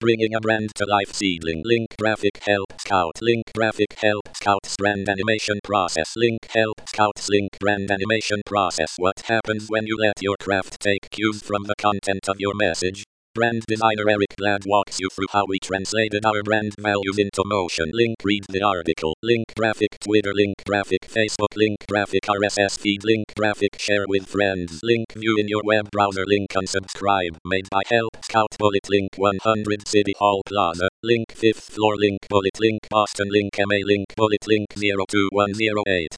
Bringing a brand to life. Seedling. Link graphic help scout. Link graphic help scouts brand animation process. Link help scouts link brand animation process. What happens when you let your craft take cues from the content of your message? Brand designer Eric Glad walks you through how we translated our brand values into motion. Link read the article. Link graphic Twitter. Link graphic Facebook. Link graphic RSS feed. Link graphic share with friends. Link view in your web browser. Link unsubscribe. Made by Help Scout. Bullet link 100 City Hall Plaza. Link 5th floor. Link bullet link Boston. Link MA. Link bullet link 02108.